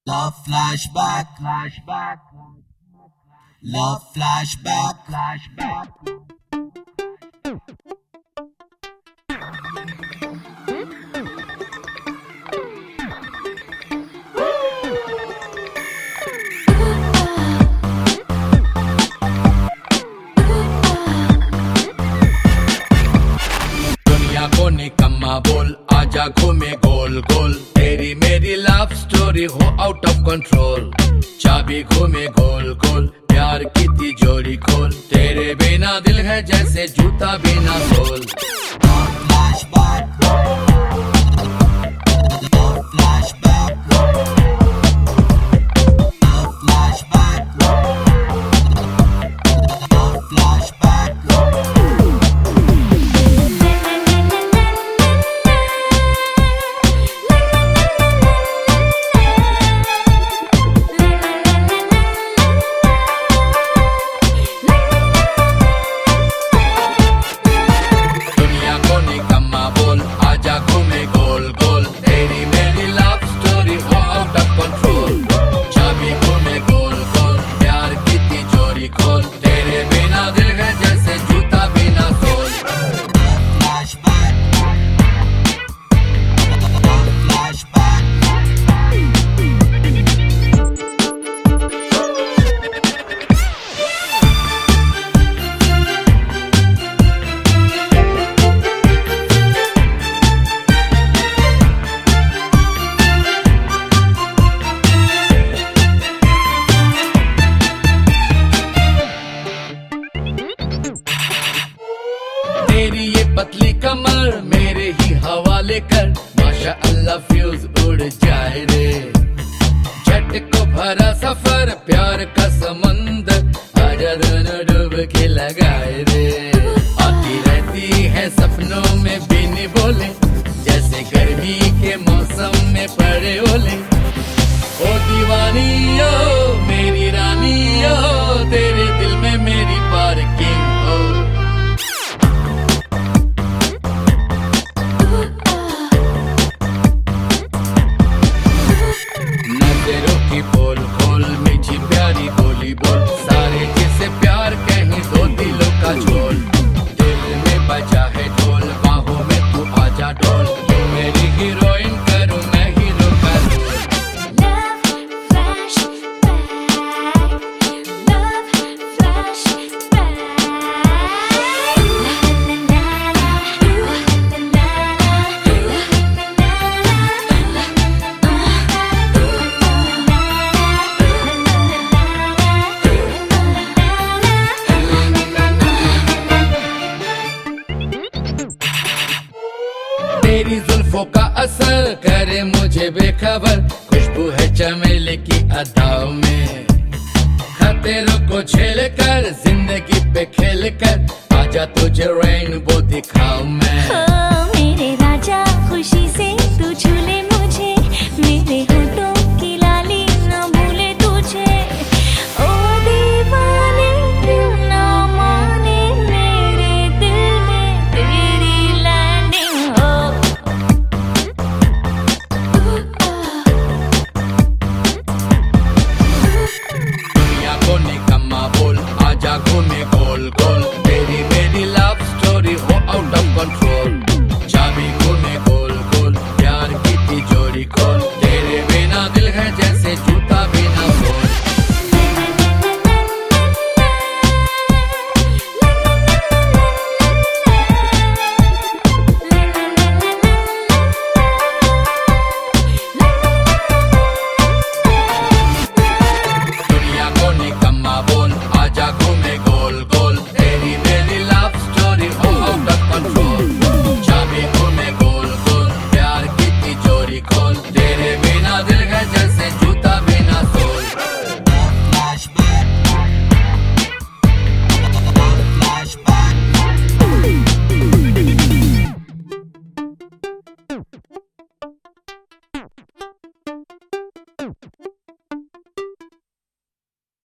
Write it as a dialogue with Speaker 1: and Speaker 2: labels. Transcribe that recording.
Speaker 1: Love flashback, flashback, love flashback, flashback.
Speaker 2: दुनिया को निकम्मा बोल, आजा घूमे गोल गोल, तेरी मेरी लव स्टोरी हो आउट ऑफ कंट्रोल। चाबी घूमे गोल गोल, प्यार की तिजोरी खोल, तेरे बिना दिल है जैसे जूता बिना sole.
Speaker 1: Love flashback, love flashback, love flashback, love flashback.
Speaker 2: तेरी ये पतली कमर मेरे ही हवाले कर, माशा अल्लाह फ्यूज उड़ जाए रे। झटको भरा सफर प्यार का समंदर, आजा दोनों डुबकी लगाए रे। आती रहती है सपनों में बिन बोले, जैसे गर्मी के मौसम में पड़े ओले। ओ दीवानी ओ मेरी रानी ओ, तेरे दिल में मेरी पार्किंग हो। नजरों की पोल खोल, मीठी प्यारी बोली बोल, सारे जिसे प्यार कहीं दो दिलों का झोल। दिल में बजा है ढोल, बाहों में तू आजा ढोल, तू मेरी हीरोइन करूं मैं हीरो का रोल। तेरी जुल्फों का असर करे मुझे बेखबर, खुशबू है चमेली की अदाओं में। खतरों को झेल कर जिंदगी पे खेल कर, आजा तुझे रेनबो दिखाऊं मैं।
Speaker 3: मेरे राजा खुशी से तू झूले मुझे, मेरे होठों की लाली न भूले तुझे। ओ दीवाने क्यों ना माने, मेरे दिल में तेरी लैंडिंग हो।
Speaker 2: दुनिया को निकम्मा बोल, आजा घूमे गोल गोल, तेरी मेरी लव स्टोरी हो आउट ऑफ कंट्रोल। चाबी घूमे गोल गोल, प्यार की तिजोरी खोल, तेरे बिना दिल है जैसे जूता बिना सोल। दुनिया को निकम्मा बोल, आजा घूमे गोल गोल, तेरी मेरी लव स्टोरी हो आउट ऑफ कंट्रोल।